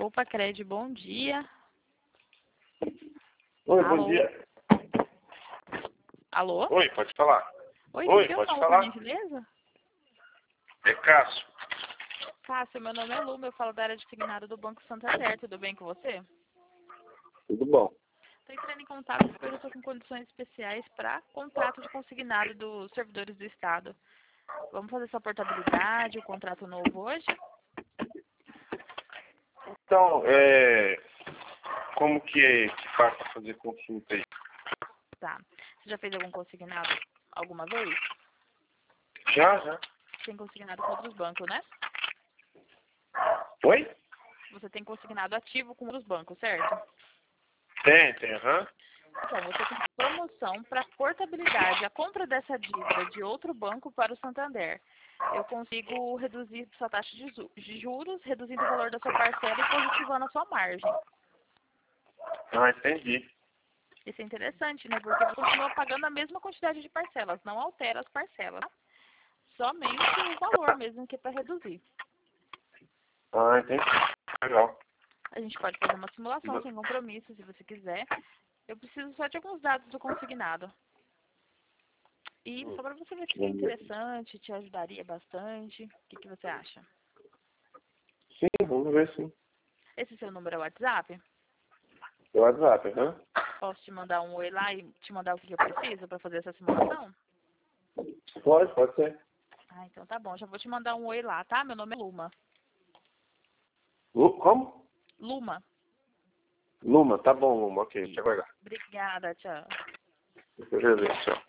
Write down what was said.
Opa, Cred, bom dia. Oi, Alô? bom dia. Alô? Oi, pode falar. Oi, Oi, quem eu pode falo, falar. por gentileza? É Cássio. Cássio, meu nome é Luma, eu falo da área de signado do Banco Santander, tudo bem com você? Tudo bom? Estou entrando em contato porque eu estou com condições especiais para contrato de consignado dos servidores do Estado. Vamos fazer essa portabilidade, o contrato novo hoje? Então, como que faz para fazer consulta aí? Tá. Você já fez algum consignado alguma vez? Já. Tem consignado com outros bancos, né? Oi? Você tem consignado ativo com outros bancos, certo? Tem, aham. Então, você tem promoção para portabilidade, a compra dessa dívida de outro banco para o Santander. Eu consigo reduzir sua taxa de juros, reduzindo o valor da sua parcela e positivando a sua margem. Ah, entendi. Isso é interessante, né? Porque você continua pagando a mesma quantidade de parcelas, não altera as parcelas. Tá? Somente o valor mesmo que é para reduzir. Ah, entendi. Legal. A gente pode fazer uma simulação sem compromisso, se você quiser. Eu preciso só de alguns dados do consignado. E só para você ver se é interessante, te ajudaria bastante. O que você acha? Sim, vamos ver sim. Esse seu número é o WhatsApp? É o WhatsApp, aham. Posso te mandar um oi lá e te mandar o que eu preciso para fazer essa simulação? Pode ser. Ah, então tá bom. Já vou te mandar um oi lá, tá? Meu nome é Luma. Como? Luma. Luma, tá bom, Luma, ok, deixa eu aguardar. Obrigada, tchau. Beleza, tchau.